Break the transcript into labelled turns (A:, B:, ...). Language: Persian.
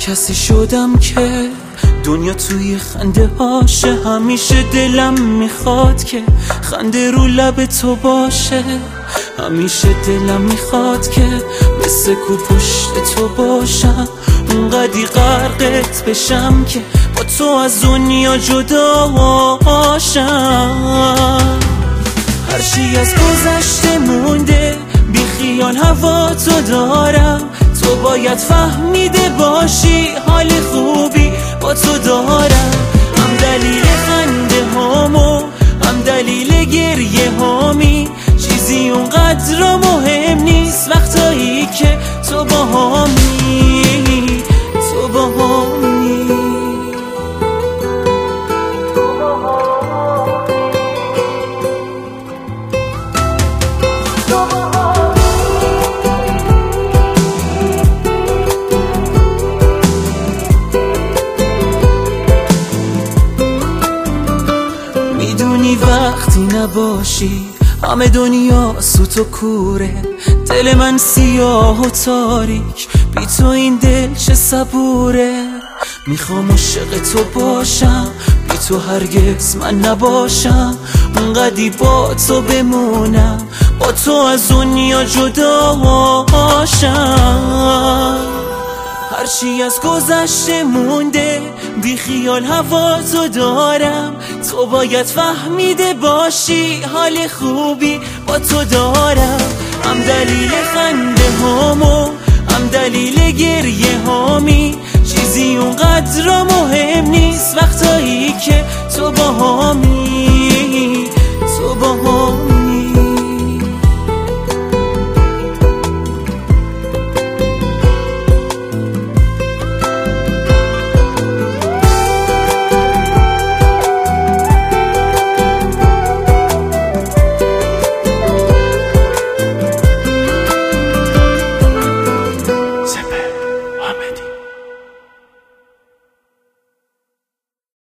A: کسی شدم که دنیا توی خنده هاشه. همیشه دلم میخواد که خنده رو لب تو باشه. همیشه دلم میخواد که مثل کو پشت تو باشم. اونقدی غرقت بشم که با تو از دنیا جدا باشم. هرچی از گذشته مونده بی خیال هوا تو دارم. تو باید فهمیده باشی حال خوبی با تو دارم. هم دلیل خنده هامو هم دلیل گریه هامی. چیزی اونقدر مهم نیست وقتایی که تو با هامی. تو با هامی. میدونی وقتی نباشی همه دنیا سوت و کوره. دل من سیاه و تاریک بی تو این دل چه صبوره. میخوام عاشق تو باشم بی تو هرگز من نباشم. اونقدی با تو بمونم با تو از دنیا جدا باشم. هرچی از گذشته مونده بی خیال هوا تو دارم. تو باید فهمیده باشی حال خوبی با تو دارم. هم دلیل خنده هامو هم دلیل گریه هامی. چیزی اونقدر مهم نیست وقتایی که تو با هامی.